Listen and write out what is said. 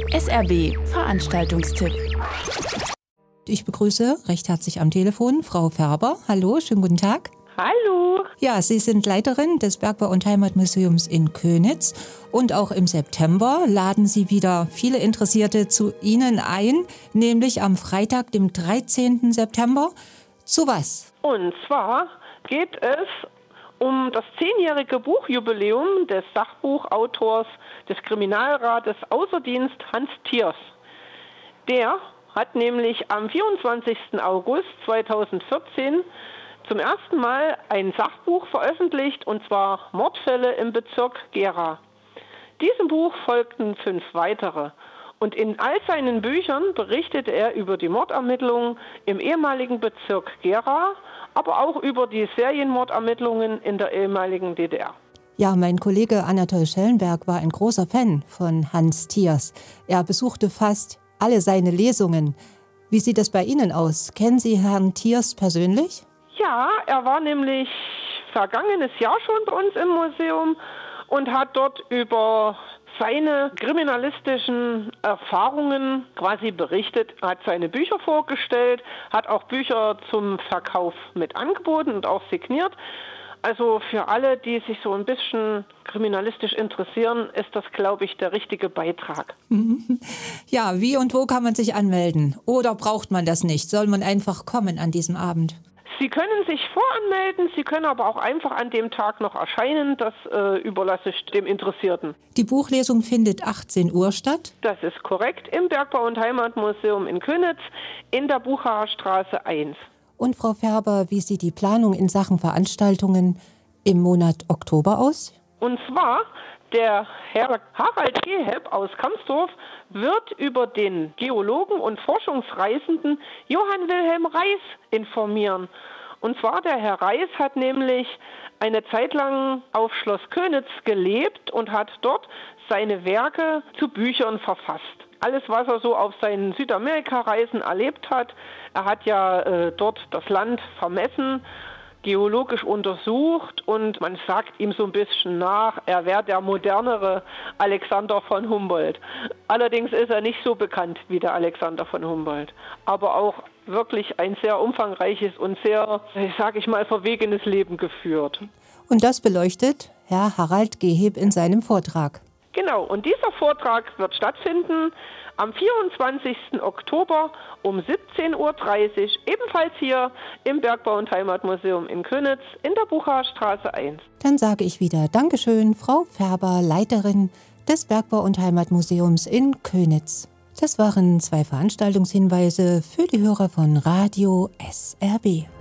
SRB Veranstaltungstipp. Ich begrüße recht herzlich am Telefon Frau Färber. Hallo, schönen guten Tag. Hallo. Ja, Sie sind Leiterin des Bergbau- und Heimatmuseums in Köniz und auch im September laden Sie wieder viele Interessierte zu Ihnen ein, nämlich am Freitag, dem 13. September. Zu was? Und zwar geht es um das 10-jährige Buchjubiläum des Sachbuchautors des Kriminalrates Außerdienst Hans Thiers. Der hat nämlich am 24. August 2014 zum ersten Mal ein Sachbuch veröffentlicht, und zwar Mordfälle im Bezirk Gera. Diesem Buch folgten 5 weitere. Und in all seinen Büchern berichtete er über die Mordermittlungen im ehemaligen Bezirk Gera, aber auch über die Serienmordermittlungen in der ehemaligen DDR. Ja, mein Kollege Anatol Schellenberg war ein großer Fan von Hans Thiers. Er besuchte fast alle seine Lesungen. Wie sieht das bei Ihnen aus? Kennen Sie Herrn Thiers persönlich? Ja, er war nämlich vergangenes Jahr schon bei uns im Museum und hat dort über seine kriminalistischen Erfahrungen quasi berichtet, hat seine Bücher vorgestellt, hat auch Bücher zum Verkauf mit angeboten und auch signiert. Also für alle, die sich so ein bisschen kriminalistisch interessieren, ist das, glaube ich, der richtige Beitrag. Ja, wie und wo kann man sich anmelden? Oder braucht man das nicht? Soll man einfach kommen an diesem Abend? Sie können sich voranmelden, Sie können aber auch einfach an dem Tag noch erscheinen. Das überlasse ich dem Interessierten. Die Buchlesung findet 18 Uhr statt? Das ist korrekt, im Bergbau- und Heimatmuseum in Köniz in der Buchaer Straße 1. Und Frau Färber, wie sieht die Planung in Sachen Veranstaltungen im Monat Oktober aus? Und zwar, der Herr Harald Geheb aus Kamsdorf wird über den Geologen und Forschungsreisenden Johann Wilhelm Reis informieren. Und zwar, der Herr Reis hat nämlich eine Zeit lang auf Schloss Köniz gelebt und hat dort seine Werke zu Büchern verfasst. Alles, was er so auf seinen Südamerika-Reisen erlebt hat. Er hat ja dort das Land vermessen, geologisch untersucht, und man sagt ihm so ein bisschen nach, er wäre der modernere Alexander von Humboldt. Allerdings ist er nicht so bekannt wie der Alexander von Humboldt, aber auch wirklich ein sehr umfangreiches und sehr, sage ich mal, verwegenes Leben geführt. Und das beleuchtet Herr Harald Geheb in seinem Vortrag. Genau, und dieser Vortrag wird stattfinden am 24. Oktober um 17.30 Uhr, ebenfalls hier im Bergbau- und Heimatmuseum in Köniz in der Buchaer Straße 1. Dann sage ich wieder Dankeschön, Frau Färber, Leiterin des Bergbau- und Heimatmuseums in Köniz. Das waren 2 Veranstaltungshinweise für die Hörer von Radio SRB.